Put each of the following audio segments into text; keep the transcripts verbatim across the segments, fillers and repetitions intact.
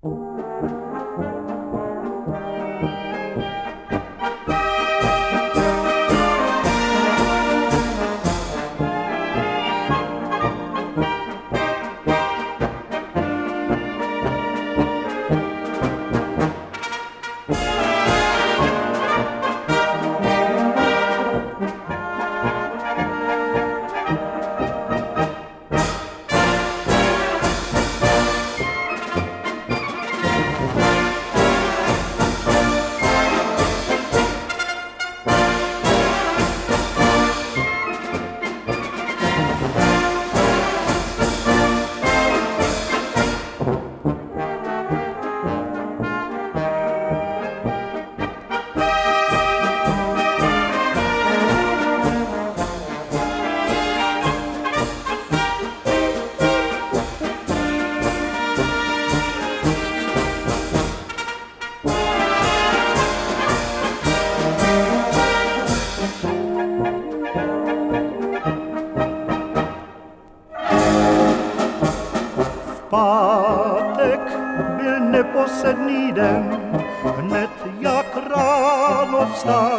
Pátek byl neposedný den, hned jak ráno vstal.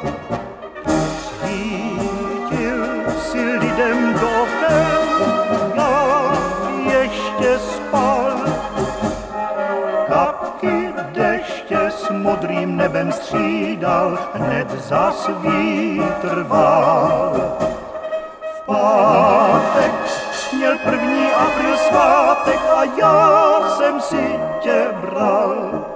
Svítil si lidem do oken, já ještě spal. Kapky deště s modrým nebem střídal, hned zas vítr vál. V pátek měl první apríl svátek a já jsem si tě bral.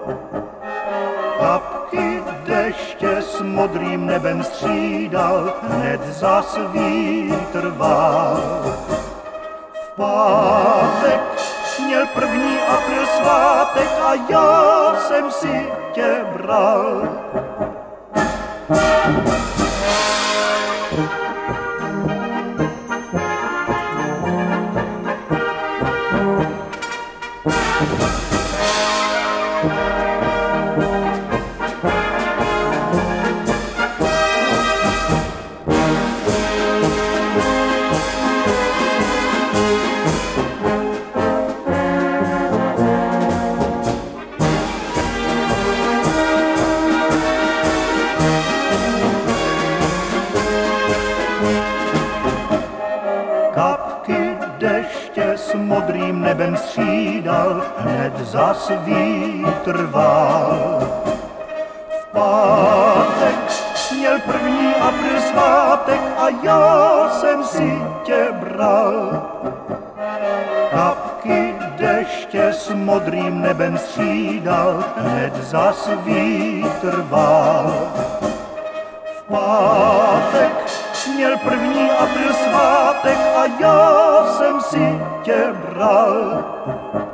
Kapky deště s modrým nebem střídal, hned zas vítr vál. V pátek měl první apríl svátek a já jsem si tě bral. Kapky deště s modrým nebem střídal, hned zas vítr vál. V pátek měl první apríl svátek a já jsem si tě bral. Kapky deště s modrým nebem střídal, hned zas vítr vál. V pátek měl první apríl svátek a já jsem si tě bral.